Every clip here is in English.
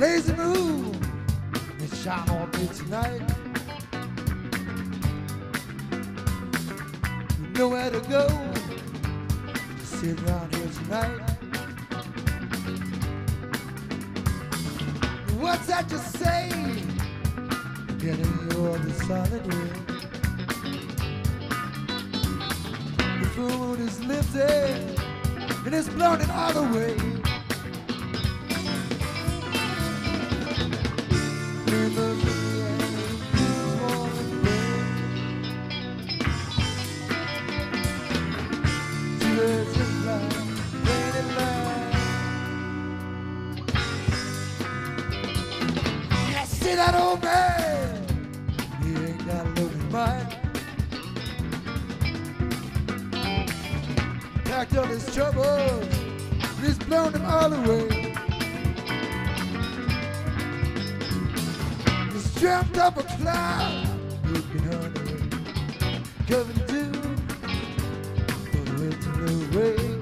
lazy moon that shine on me tonight. Nowhere to go, just sit around here tonight. What's that you say? Getting you on the solid wind. The full moon is lifted and it's blown it all away. See that old man, he ain't got a loaded mind. Packed all his troubles, and he's blown them all away. He's dreamt up a cloud, looking on the way, coming to, but with no way.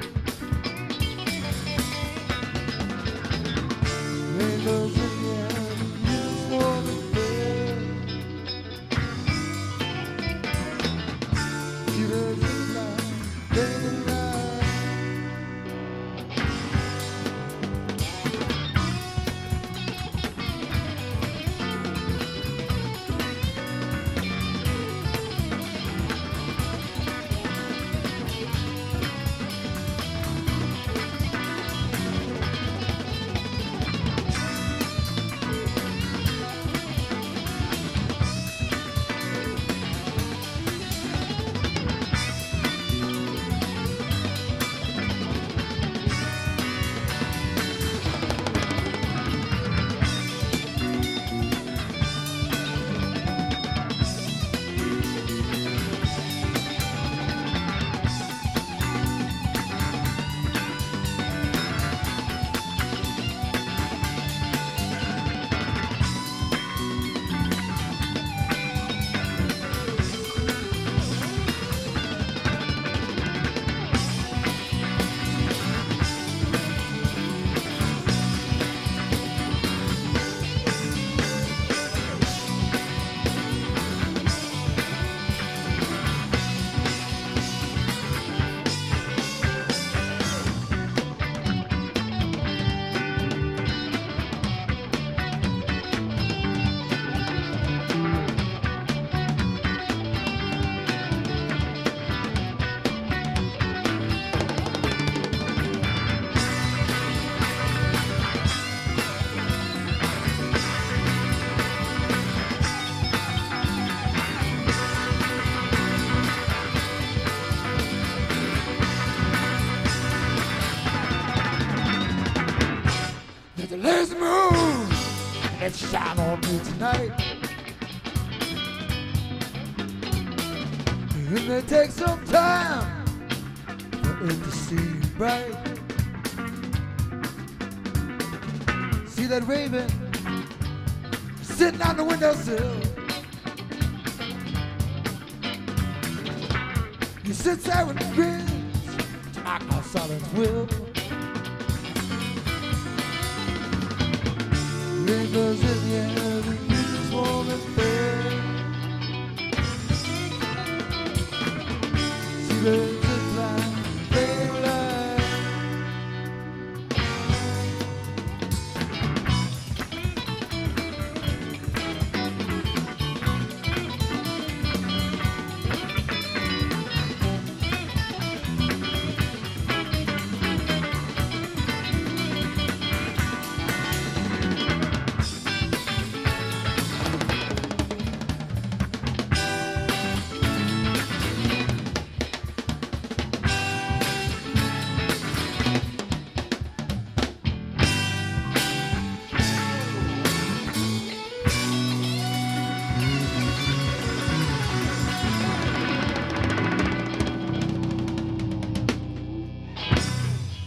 Rainbows in the air. The lazy moon, let's shine on me tonight. It may take some time for it to seem bright. See that raven sitting on the windowsill. He sits there and grins to mock our silence will. Rainbows in the air, the music's warm and fair. See birds that fly, they fly.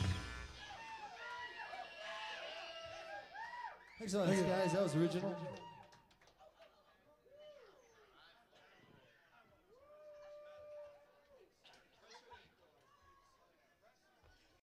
Thanks a lot, guys. That was original.